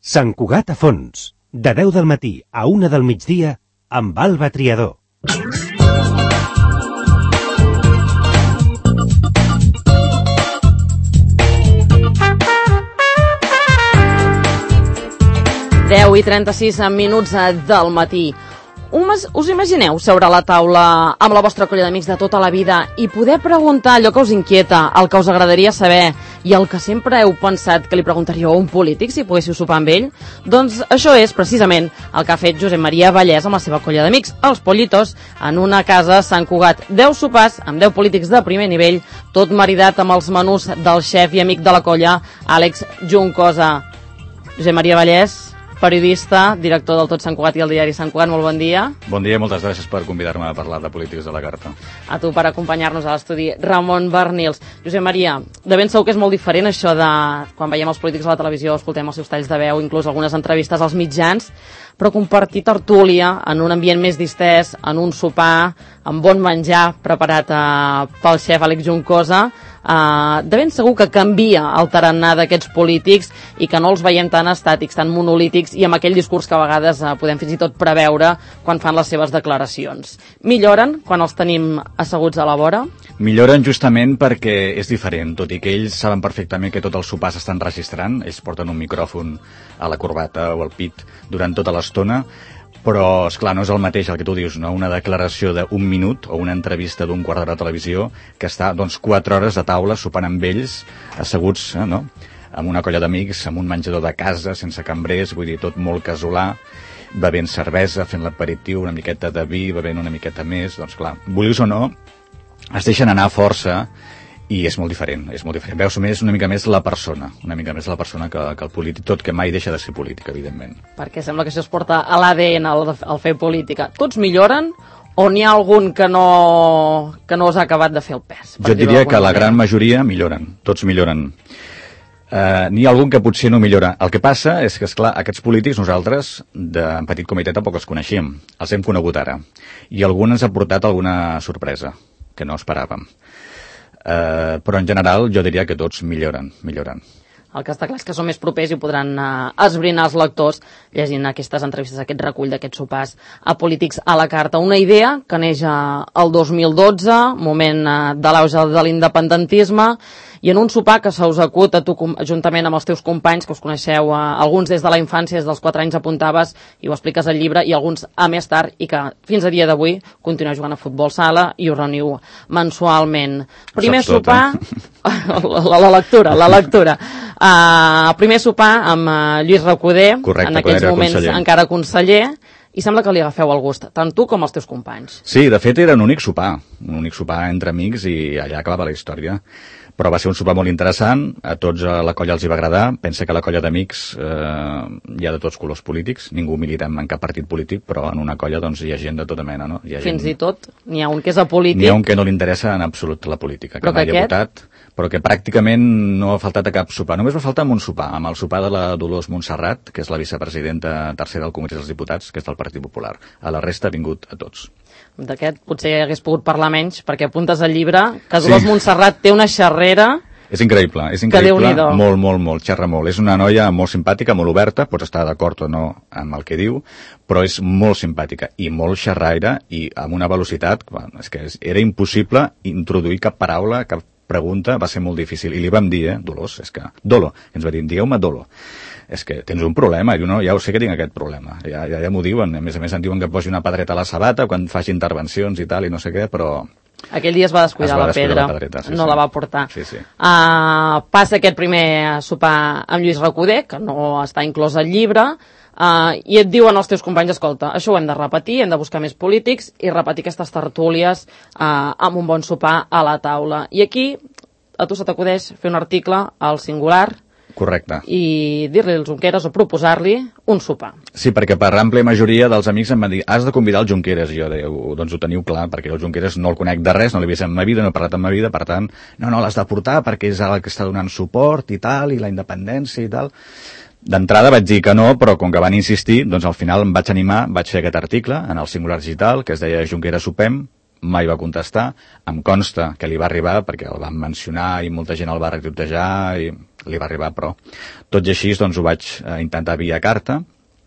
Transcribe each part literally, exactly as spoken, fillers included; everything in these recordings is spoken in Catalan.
Sant Cugat a fons, de deu del matí a una del migdia, amb Alba Triador. deu i trenta-sis minuts del matí. Us imagineu seure a la taula amb la vostra colla d'amics de tota la vida i poder preguntar allò que us inquieta, el que us agradaria saber i el que sempre heu pensat que li preguntaríeu a un polític si poguéssiu sopar amb ell? Doncs això és precisament el que ha fet Josep Maria Vallès amb la seva colla d'amics, els Pollitos, en una casa a Sant Cugat. deu sopars amb deu polítics de primer nivell, tot maridat amb els menús del xef i amic de la colla, Àlex Juncosa. Josep Maria Vallès, periodista, director del Tot Sant Cugat i el diari Sant Cugat, molt bon dia. Bon dia i moltes gràcies per convidar-me a parlar de polítics de la carta. A tu per acompanyar-nos a l'estudi, Ramon Bernils. Josep Maria, de ben segur que és molt diferent això de quan veiem els polítics a la televisió, escoltem els seus talls de veu, inclús algunes entrevistes als mitjans, però compartir tertúlia en un ambient més distès, en un sopar, amb bon menjar preparat eh, pel xef Àlex Juncosa, Uh, de ben segur que canvia el tarannà d'aquests polítics i que no els veiem tan estàtics, tan monolítics i amb aquell discurs que a vegades uh, podem fins i tot preveure quan fan les seves declaracions. Milloren quan els tenim asseguts a la vora? Milloren justament perquè és diferent, tot i que ells saben perfectament que tots els sopars estan registrant, ells porten un micròfon a la corbata o al pit durant tota l'estona, però, esclar, no és el mateix el que tu dius, no? Una declaració d'un minut o una entrevista d'un quart d'hora de televisió que està, doncs, quatre hores de taula sopant amb ells, asseguts, eh, no?, amb una colla d'amics, amb un menjador de casa, sense cambrers, vull dir, tot molt casolà, bevent cervesa, fent l'aperitiu, una miqueta de vi, bevent una miqueta més, doncs, clar, vulguis o no, es deixen anar força i és molt diferent, és molt diferent. Veus més una mica més la persona, una mica més la persona que, que el polític, tot que mai deixa de ser polític, evidentment. Perquè sembla que això es porta a l'A D N, al, al fer política. Tots milloren o n'hi ha algun que no, que no us ha acabat de fer el pes? Jo diria que la gran majoria milloren, tots milloren. Uh, n'hi ha algun que potser no millora. El que passa és que, esclar, aquests polítics nosaltres, de, en petit comitè, tampoc els coneixíem. Els hem conegut ara. I algun ens ha portat alguna sorpresa que no esperàvem. Uh, però en general jo diria que tots milloren, milloren. El que està clar és que són més propers i podran uh, esbrinar els lectors llegint aquestes entrevistes, aquest recull d'aquests sopars a polítics a la carta. Una idea que neix uh, el dos mil dotze, moment uh, de l'auge de l'independentisme, i en un sopar que se us acut a tu, juntament amb els teus companys, que us coneixeu, eh, alguns des de la infància, des dels quatre anys apuntaves, i ho expliques al llibre, i alguns a més tard, i que fins a dia d'avui continueu jugant a futbol sala i us reuniu mensualment. Primer sopar... la, la lectura, la lectura. Uh, primer sopar amb uh, Lluís Recoder, correcte, en aquells moments conseller. encara conseller, i sembla que li agafeu el gust, tant tu com els teus companys. Sí, de fet era un únic sopar, un únic sopar entre amics i allà acabava la història. Però va ser un sopar molt interessant, a tots a la colla els hi va agradar, pensa que la colla d'amics eh, hi ha de tots colors polítics, ningú militem en cap partit polític, però en una colla doncs hi ha gent de tota mena, no? Hi ha Fins gent... i tot, n'hi ha un que és apolític. N'hi ha un que no li interessa en absolut la política, que però mai que ha aquest... votat, però que pràcticament no ha faltat a cap sopar. Només va faltar amb un sopar, amb el sopar de la Dolors Montserrat, que és la vicepresidenta tercera del Congrés dels Diputats, que és del Partit Popular. A la resta ha vingut a tots. D'aquest potser hagués pogut parlar menys, perquè apuntes al llibre que Dolors sí. Montserrat té una xarrera... És increïble, és increïble, molt, molt, molt, xerra molt. És una noia molt simpàtica, molt oberta, pots estar d'acord o no amb el que diu, però és molt simpàtica i molt xerraire i amb una velocitat, bueno, és que era impossible introduir cap paraula, cap pregunta, va ser molt difícil. I li vam dir, eh, Dolors, és que, Dolo, ens va dir, digueu-me Dolo. És que tens un problema, i diu, no, ja ho sé que tinc aquest problema, ja, ja, ja m'ho diuen, a més a més em diuen que posi una pedreta a la sabata quan faci intervencions i tal, i no sé què, però... Aquell dia es va descuidar, es va descuidar la pedra, la pedreta, sí, no sí. la va portar. Sí, sí. Uh, passa aquest primer sopar amb Lluís Recoder, que no està inclòs al llibre, uh, i et diuen els teus companys, escolta, això ho hem de repetir, hem de buscar més polítics i repetir aquestes tertúlies uh, amb un bon sopar a la taula. I aquí a tu se t'acudeix fer un article al Singular, correcte, i dir-li als Junqueras o proposar-li un sopar. Sí, perquè per àmplia majoria dels amics em van dir, has de convidar el Junqueras, i jo deia, doncs ho teniu clar, perquè el Junqueras no el conec de res, no l'he vist en ma vida, no he parlat en ma vida, per tant, no, no, l'has de portar perquè és el que està donant suport i tal, i la independència i tal. D'entrada vaig dir que no, però com que van insistir, doncs al final em vaig animar, vaig fer aquest article en el Singular Digital, que es deia Junqueras sopem, mai va contestar, em consta que li va arribar perquè el van mencionar i molta gent el va retuitejar i li va arribar, però tot i així doncs, ho vaig eh, intentar via carta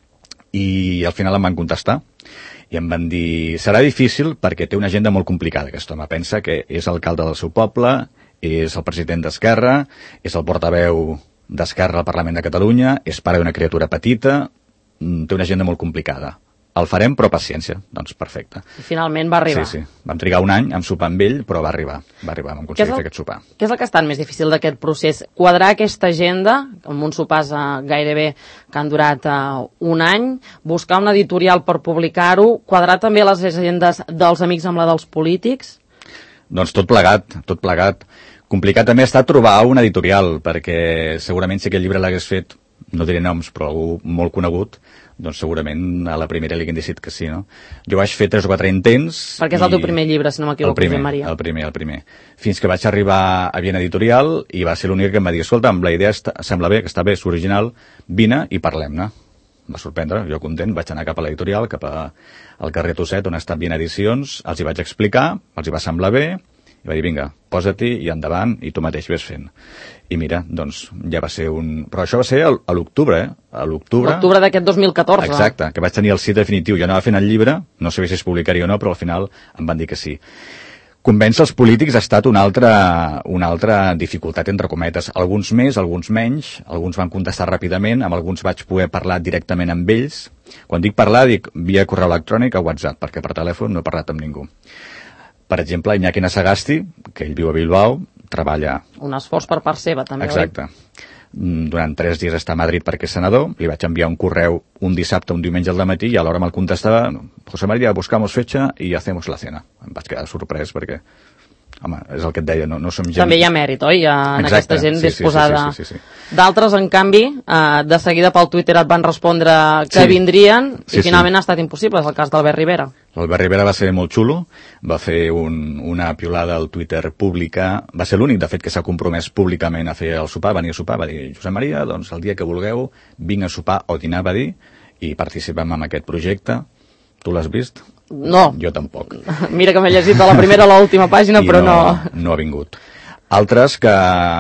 i al final em van contestar i em van dir, serà difícil perquè té una agenda molt complicada aquest home, pensa que és alcalde del seu poble, és el president d'Esquerra, és el portaveu d'Esquerra al Parlament de Catalunya, és pare d'una criatura petita, té una agenda molt complicada. El farem, però paciència. Doncs perfecte. I finalment va arribar. Sí, sí. Vam trigar un any en sopar amb ell, però va arribar. Va arribar, vam aconseguir fer aquest sopar. Què és el que ha estat més difícil d'aquest procés? Quadrar aquesta agenda, amb uns sopars eh, gairebé que han durat eh, un any, buscar una editorial per publicar-ho, quadrar també les agendes dels amics amb la dels polítics? Doncs tot plegat, tot plegat. Complicat també ha estat trobar una editorial, perquè segurament si aquest llibre l'hagués fet, no diré noms, però algú molt conegut, doncs segurament a la primera li haguin decidit que sí, no? Jo vaig fer tres o quatre intents... Perquè és el teu primer llibre, si no m'equivoco, Josep Maria. El primer, el primer. Fins que vaig arribar a Viena Editorial i va ser l'única que em va dir, escolta, la idea està, sembla bé, que està bé, és original, vine i parlem-ne. Em va sorprendre, jo content, vaig anar cap a l'editorial, cap a, al carrer Tosset, on ha estat Viena Edicions, els hi vaig explicar, els hi va semblar bé, i va dir, vinga, posa-t'hi i endavant, i tu mateix ves fent. I mira, doncs, ja va ser un... Però això va ser a l'octubre, eh? A l'octubre... L'octubre d'aquest dos mil catorze. Exacte, que vaig tenir el sí definitiu. Jo anava fent el llibre, no sabia si es publicaria o no, però al final em van dir que sí. Convèncer els polítics ha estat una altra, una altra dificultat, entre cometes. Alguns més, alguns menys, alguns van contestar ràpidament, amb alguns vaig poder parlar directament amb ells. Quan dic parlar, dic via correu electrònic o WhatsApp, perquè per telèfon no he parlat amb ningú. Per exemple, Iñaki Nasagasti, que ell viu a Bilbao, treballa... Un esforç per part seva, també. Exacte. Oi? Durant tres dies està a Madrid perquè és senador, li vaig enviar un correu un dissabte, un diumenge al matí, i a l'hora me'l contestava, José María, buscamos fecha y hacemos la cena. Em vaig quedar sorprès perquè, home, és el que et deia, no, no som gent... També hi ha mèrit, oi? En Exacte, aquesta gent sí, disposada. Sí, sí, sí, sí, sí. D'altres, en canvi, eh, de seguida pel Twitter et van respondre que sí. vindrien sí, i finalment sí. ha estat impossible, és el cas d'Albert Rivera. L'Albert Rivera va ser molt xulo, va fer un, una piolada al Twitter pública, va ser l'únic, de fet, que s'ha compromès públicament a fer el sopar, venir a sopar, va dir, Josep Maria, doncs el dia que vulgueu, vinc a sopar o dinar, va dir, i participem en aquest projecte. Tu l'has vist? No. Jo tampoc. Mira que m'he llegit de la primera a l'última pàgina, I però no... no... no ha vingut. Altres que,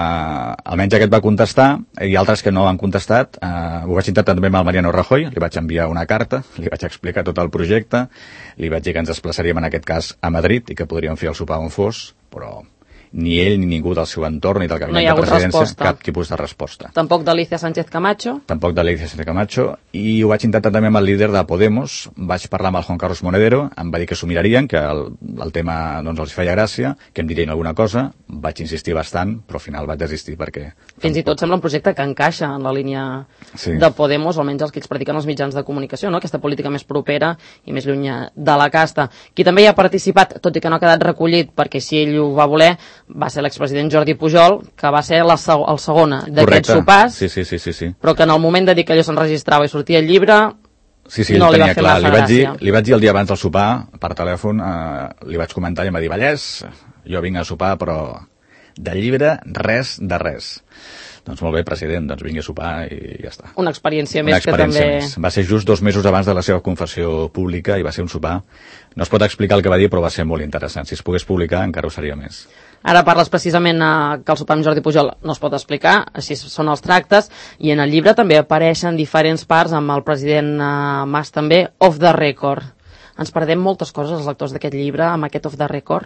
almenys aquest va contestar, i altres que no han contestat, eh, ho vaig intentar també amb el Mariano Rajoy, li vaig enviar una carta, li vaig explicar tot el projecte, li vaig dir que ens desplaçaríem en aquest cas a Madrid i que podríem fer el sopar on fos, però ni ell ni ningú del seu entorn ni del gabinet no de presidència, resposta. cap tipus de resposta. Tampoc d'Alicia Sánchez Camacho? Tampoc d'Alicia Sánchez Camacho, i ho vaig intentar també amb el líder de Podemos, vaig parlar amb el Juan Carlos Monedero, em va dir que s'ho mirarien, que el, el tema doncs, els feia gràcia, que em dirien alguna cosa, vaig insistir bastant, però al final vaig desistir perquè... Fins i tot sembla un projecte que encaixa en la línia sí. de Podemos, almenys els que ells prediquen els mitjans de comunicació, no? Aquesta política més propera i més lluny de la casta. Qui també hi ha participat, tot i que no ha quedat recollit, perquè si ell ho va voler, va ser l'expresident Jordi Pujol, que va ser la, el segona d'aquests sopars, sí, sí, sí, sí, sí. però que en el moment de dir que allò s'enregistrava i sortia el llibre, sí, sí, no li tenia va fer clar. massa li vaig gràcia. Dir, li vaig dir el dia abans del sopar, per telèfon, eh, li vaig comentar i em va dir, Vallès, jo vinc a sopar, però de llibre, res de res. Doncs molt bé, president, doncs vingui a sopar i ja està. Una experiència Una més experiència que també... Més. Va ser just dos mesos abans de la seva confessió pública i va ser un sopar. No es pot explicar el que va dir, però va ser molt interessant. Si es pogués publicar, encara ho seria més. Ara parles precisament eh, que el sopar amb Jordi Pujol no es pot explicar, així són els tractes, i en el llibre també apareixen diferents parts amb el president eh, Mas també, off the record. Ens perdem moltes coses, els lectors d'aquest llibre, amb aquest off the record?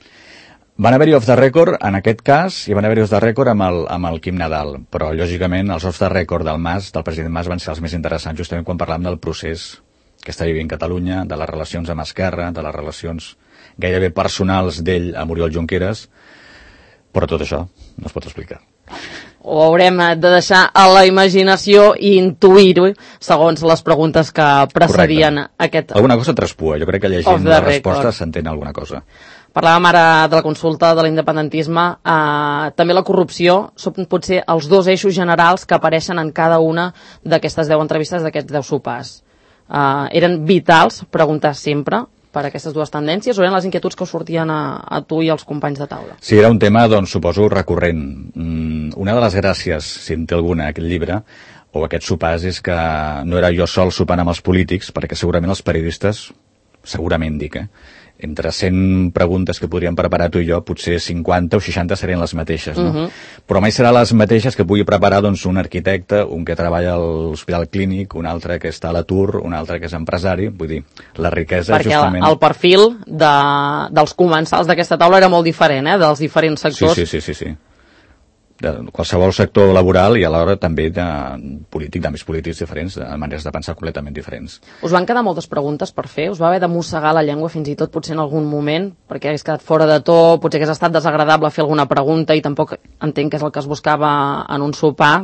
Van haver-hi off the record, en aquest cas, i van haver-hi off the record amb el, amb el Quim Nadal, però, lògicament, els off the record del Mas, del president Mas, van ser els més interessants, justament quan parlàvem del procés que està vivint Catalunya, de les relacions amb Esquerra, de les relacions gairebé personals d'ell a Oriol Junqueras, però tot això no es pot explicar. Ho haurem de deixar a la imaginació i intuir-ho segons les preguntes que precedien Correcte. Aquest... Alguna cosa traspua, jo crec que llegint la resposta s'entén alguna cosa. Parlàvem ara de la consulta de l'independentisme, eh, també la corrupció són potser els dos eixos generals que apareixen en cada una d'aquestes deu entrevistes, d'aquests deu sopars. Eh, eren vitals preguntar sempre per aquestes dues tendències o eren les inquietuds que us sortien a, a tu i als companys de taula? Sí, era un tema, doncs, suposo, recurrent. Mm, una de les gràcies, si en té alguna, aquest llibre, o aquests sopars, és que no era jo sol sopant amb els polítics, perquè segurament els periodistes, segurament dic, eh, entre cent preguntes que podríem preparar tu i jo, potser cinquanta o seixanta serien les mateixes, no? Uh-huh. Però mai seran les mateixes que pugui preparar doncs, un arquitecte, un que treballa a l'hospital clínic, un altre que està a l'atur, un altre que és empresari, vull dir, la riquesa perquè justament... Perquè el perfil de, dels comensals d'aquesta taula era molt diferent, eh?, dels diferents sectors. Sí, sí, sí, sí, sí. De qualsevol sector laboral i alhora també de polític, d'àmbits polítics diferents, de maneres de pensar completament diferents. Us van quedar moltes preguntes per fer? Us va haver de mossegar la llengua fins i tot potser en algun moment perquè hagués quedat fora de to, potser hagués estat desagradable fer alguna pregunta i tampoc entenc que és el que es buscava en un sopar?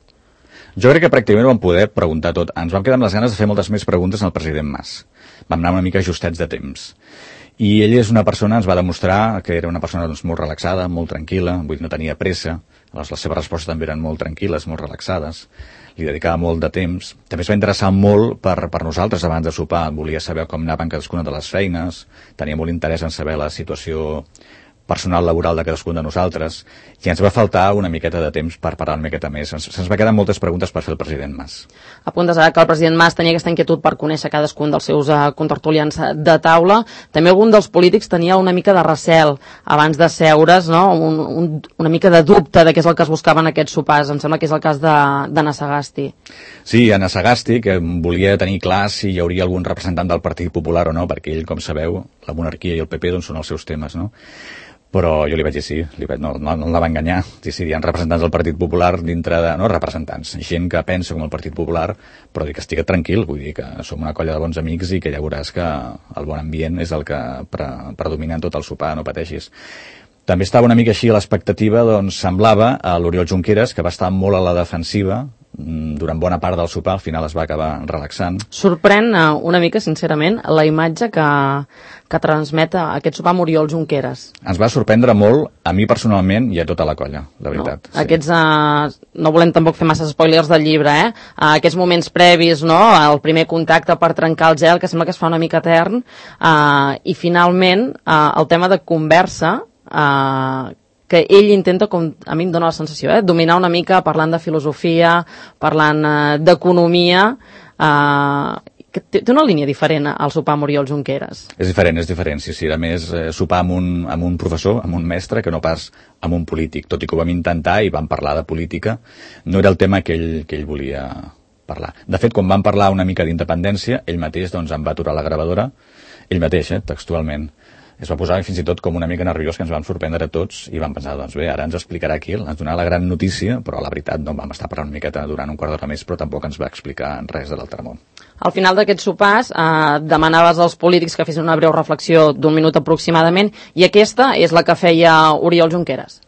Jo crec que pràcticament ho vam poder preguntar tot. Ens vam quedar amb les ganes de fer moltes més preguntes al president Mas. Vam anar una mica ajustats de temps. I ell és una persona, ens va demostrar que era una persona doncs, molt relaxada, molt tranquil·la, vull dir, no tenia pressa, les, les seves respostes també eren molt tranquil·les, molt relaxades, li dedicava molt de temps. També es va interessar molt per, per nosaltres abans de sopar, volia saber com anaven cadascuna de les feines, tenia molt interès en saber la situació personal laboral de cadascun de nosaltres, i ens va faltar una miqueta de temps per parlar una miqueta més. Se'ns se va quedar moltes preguntes per fer el president Mas. Apuntes ara que el president Mas tenia aquesta inquietud per conèixer cadascun dels seus uh, contertulians de taula. També algun dels polítics tenia una mica de recel abans de seure's, no? un, un, una mica de dubte de què és el que es buscava en aquests sopars. Em sembla que és el cas d'Anna Sagasti. Sí, Anna Sagasti, que volia tenir clar si hi hauria algun representant del Partit Popular o no, perquè ell, com sabeu, la monarquia i el P P doncs, són els seus temes, no? Però jo li vaig dir sí, li vaig, no, no, no la va enganyar. Sí, sí, hi ha representants del Partit Popular dintre de... No representants, gent que pensa com el Partit Popular, però dic que estigui tranquil, vull dir que som una colla de bons amics i que ja veuràs que el bon ambient és el que pre, predomina en tot el sopar, no pateixis. També estava una mica així a l'expectativa, doncs semblava a l'Oriol Junqueras, que va estar molt a la defensiva durant bona part del sopar, al final es va acabar relaxant. Sorprèn una mica, sincerament, la imatge que, que transmet aquest sopar amb Oriol Junqueras. Ens va sorprendre molt, a mi personalment i a tota la colla, la veritat. No? Sí. Aquests, uh, no volem tampoc fer massa spoilers del llibre, eh? Uh, aquests moments previs, no?, el primer contacte per trencar el gel, que sembla que es fa una mica etern, uh, i finalment uh, el tema de conversa, uh, que ell intenta, com a mi em dóna la sensació, eh, dominar una mica parlant de filosofia, parlant eh, d'economia, eh, que té, té una línia diferent al sopar amb Oriol Junqueras. És diferent, és diferent, sí, sí. A més, eh, sopar amb un, amb un professor, amb un mestre, que no pas amb un polític. Tot i que ho vam intentar i vam parlar de política, no era el tema que ell, que ell volia parlar. De fet, quan vam parlar una mica d'independència, ell mateix doncs, em va aturar la gravadora, ell mateix, eh, textualment. Es va posar fins i tot com una mica nerviós, que ens vam sorprendre a tots i vam pensar, doncs bé, ara ens explicarà aquí, ens donarà la gran notícia, però la veritat no vam estar parlant una miqueta durant un quart d'hora més, però tampoc ens va explicar res de l'altre món. Al final d'aquests sopars eh, demanaves als polítics que fessin una breu reflexió d'un minut aproximadament, i aquesta és la que feia Oriol Junqueras.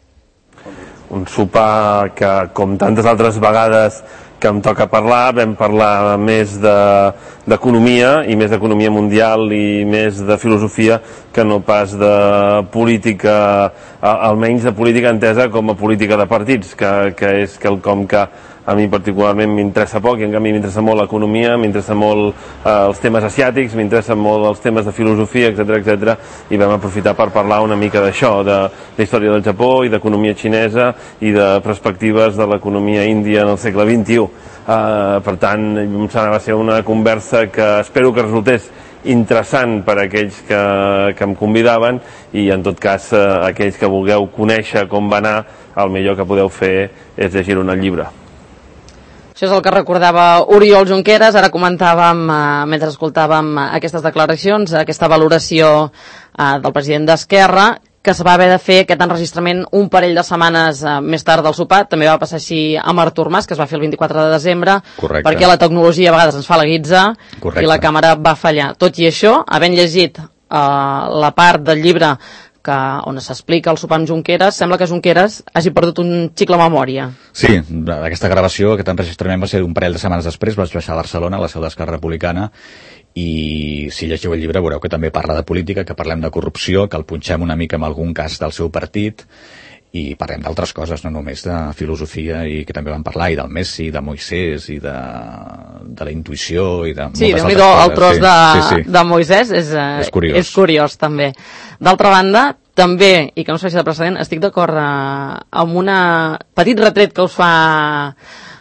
Un sopar que, com tantes altres vegades que em toca parlar, vam parlar més d'economia, de, i més d'economia mundial i més de filosofia que no pas de política, almenys de política entesa com a política de partits, que, que és quelcom que a mi particularment m'interessa poc, i en canvi m'interessa molt l'economia, m'interessa molt eh, els temes asiàtics, m'interessa molt els temes de filosofia, etcètera, etcètera, i vam aprofitar per parlar una mica d'això, de la història del Japó i d'economia xinesa i de perspectives de l'economia índia en el segle vint-i-u. Eh, per tant, em sembla que va ser una conversa que espero que resultés interessant per a aquells que, que em convidaven, i en tot cas eh, aquells que vulgueu conèixer com va anar, el millor que podeu fer és llegir-ho en el llibre. Això és el que recordava Oriol Junqueras. Ara comentàvem, eh, mentre escoltàvem aquestes declaracions, aquesta valoració eh, del president d'Esquerra, que se va haver de fer aquest enregistrament un parell de setmanes eh, més tard del sopar. També va passar així amb Artur Mas, que es va fer el vint-i-quatre de desembre. Correcte. Perquè la tecnologia a vegades ens fa la guitza. Correcte. I la càmera va fallar. Tot i això, havent llegit eh, la part del llibre que, on s'explica el sopar amb Junqueras, sembla que Junqueras hagi perdut un xic la memòria. Sí, aquesta gravació, aquest enregistrament va ser un parell de setmanes després, vaig baixar a Barcelona, a la seu d'Esquerra Republicana, i si llegiu el llibre veureu que també parla de política, que parlem de corrupció, que el punxem una mica amb algun cas del seu partit, i parlem d'altres coses, no només de filosofia, i que també vam parlar i del Messi, de Moisès, i de, de la intuïció, i de sí, moltes altres coses. Sí, el tros de, sí, sí. de Moisès és, eh, és, curiós. és curiós, també. D'altra banda, també, i que no serveixi de precedent, estic d'acord eh, amb un petit retret que us fa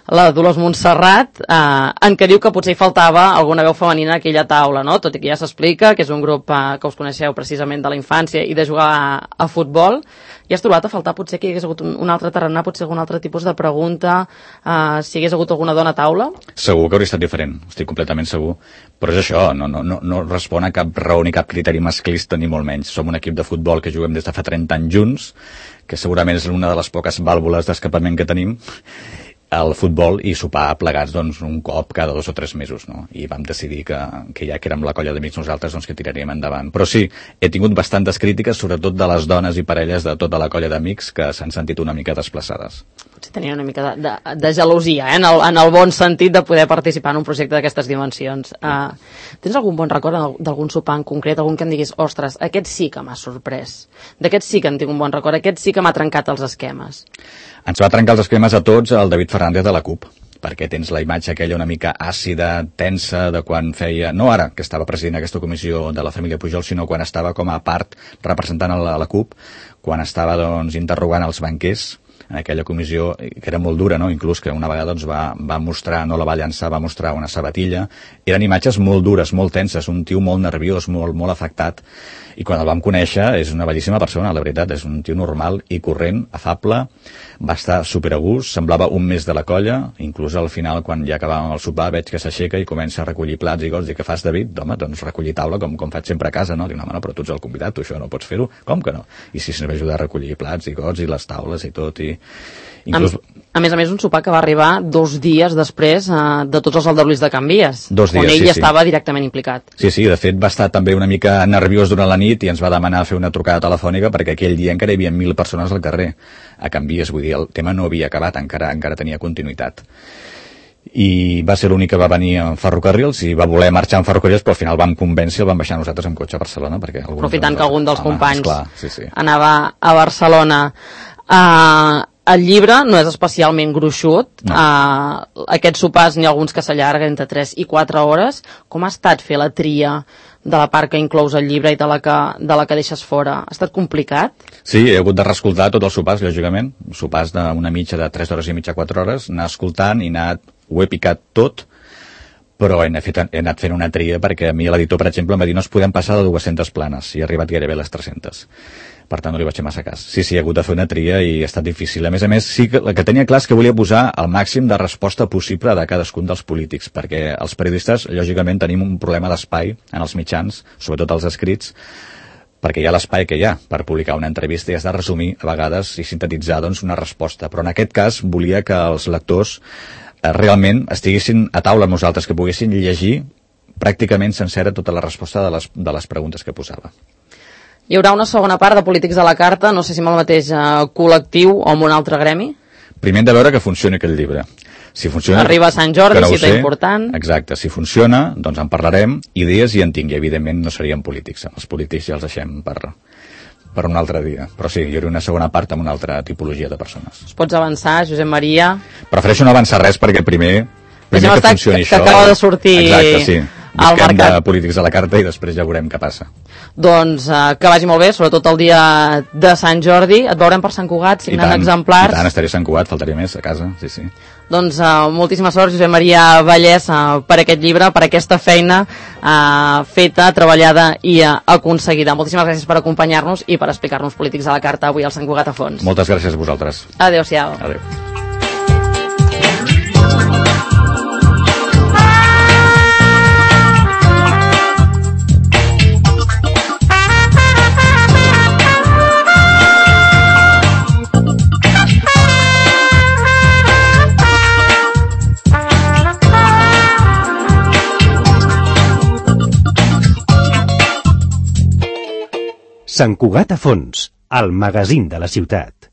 la Dolors Montserrat, eh, en què diu que potser hi faltava alguna veu femenina a aquella taula, no? Tot i que ja s'explica que és un grup eh, que us coneixeu precisament de la infància i de jugar a, a futbol. I has trobat a faltar potser que hi hagués hagut un, un altre tarannà, potser algun altre tipus de pregunta, eh, si hi hagués hagut alguna dona a taula? Segur que hauria estat diferent, estic completament segur. Però és això, no, no, no, no respon a cap raó ni cap criteri masclista, ni molt menys. Som un equip de futbol que juguem des de fa trenta anys junts, que segurament és una de les poques vàlvules d'escapament que tenim, al futbol, i sopar plegats doncs, un cop cada dos o tres mesos, no? I vam decidir que, que ja que érem la colla d'amics nosaltres, doncs que tiraríem endavant. Però sí, he tingut bastantes crítiques, sobretot de les dones i parelles de tota la colla d'amics que s'han sentit una mica desplaçades. Potser tenien una mica de, de, de gelosia, eh? en, el, en el bon sentit de poder participar en un projecte d'aquestes dimensions. Uh, tens algun bon record d'algun sopar en concret, algun que em diguis, ostres, aquest sí que m'ha sorprès, d'aquest sí que en tinc un bon record, aquest sí que m'ha trencat els esquemes? Ens va trencar els esquemes a tots el David Fernández de la CUP, perquè tens la imatge aquella una mica àcida, tensa, de quan feia, no ara, que estava president aquesta comissió de la família Pujol, sinó quan estava com a part representant a la, a la CUP, quan estava doncs, interrogant els banquers, en aquella comissió, que era molt dura, no? Inclús que una vegada doncs, va, va mostrar, no la va llançar, va mostrar una sabatilla. Eren imatges molt dures, molt tenses, un tio molt nerviós, molt, molt afectat, i quan el vam conèixer és una bellíssima persona, la veritat, és un tio normal i corrent, afable, va estar super a gust, semblava un mes de la colla, inclús al final, quan ja acabàvem el sopar, veig que s'aixeca i comença a recollir plats i gots. Dic, què fas, David? Home, doncs recollir taula, com, com faig sempre a casa, no? Dic, no, no, però tu ets el convidat, tu això no pots fer-ho. Com que no? I sí, se'ns va ajudar a recollir plats i gots i les taules i tot, i inclús... A més a més, un sopar que va arribar dos dies després eh, de tots els aldarulls de Can Vies, dos dies, on ell sí, estava sí. directament implicat. Sí, sí, de fet va estar també una mica nerviós durant la nit i ens va demanar fer una trucada telefònica perquè aquell dia encara hi havia mil persones al carrer a Can Vies, vull dir, el tema no havia acabat, encara encara tenia continuïtat. I va ser l'únic que va venir en ferrocarrils i va voler marxar en ferrocarrils, però al final vam convèncer i el vam baixar nosaltres en cotxe a Barcelona. Perquè aprofitant que algun dels home, companys esclar, sí, sí. anava a Barcelona. Uh, el llibre no és especialment gruixut, no. uh, aquests sopars n'hi ha alguns que s'allarguen entre tres i quatre hores. Com ha estat fer la tria de la part que inclous el llibre i de la que, de la que deixes fora? Ha estat complicat? Sí, he hagut de reescoltar tots els sopars, lògicament, sopars d'una mitja de tres hores i mitja, quatre hores, anar escoltant i anar, ho he picat tot, però he anat, he anat fent una tria perquè a mi l'editor, per exemple, em va dir no es podem passar de dues-centes planes i he arribat gairebé a les tres-centes. Per tant, no li vaig fer massa cas. Sí, sí, he hagut de fer una tria i ha estat difícil. A més a més, sí que el que tenia clar és que volia posar el màxim de resposta possible de cadascun dels polítics, perquè els periodistes, lògicament, tenim un problema d'espai en els mitjans, sobretot els escrits, perquè hi ha l'espai que hi ha per publicar una entrevista i has de resumir, a vegades, i sintetitzar doncs, una resposta. Però en aquest cas volia que els lectors eh, realment estiguessin a taula amb nosaltres, que poguessin llegir pràcticament sencera tota la resposta de les, de les preguntes que posava. Hi haurà una segona part de Polítics a la Carta, no sé si amb el mateix eh, col·lectiu o amb un altre gremi? Primer hem de veure que funcioni aquest llibre. Si funciona, arriba a Sant Jordi, no cita important. Exacte, si funciona, doncs en parlarem, idees hi en tinc, i evidentment no serien polítics. Els polítics ja els deixem per, per un altre dia. Però sí, hi haurà una segona part amb una altra tipologia de persones. Es pots avançar, Josep Maria? Prefereixo no avançar res perquè primer, primer que funcioni que, això. Que acaba de sortir exacte, sí. al Busquem mercat. de Polítics a la Carta i després ja veurem què passa. Doncs eh, que vagi molt bé, sobretot el dia de Sant Jordi. Et veurem per Sant Cugat signant tant, exemplars. I tant, estaré a Sant Cugat, faltaria més a casa, sí, sí. Doncs eh, moltíssima sort, Josep Maria Vallès, eh, per aquest llibre, per aquesta feina eh, feta, treballada i eh, aconseguida. Moltíssimes gràcies per acompanyar-nos i per explicar-nos Polítics a la Carta avui al Sant Cugat a fons. Moltes gràcies a vosaltres. Adéu-siau. Adéu. Sant Cugat a fons, el magazín de la ciutat.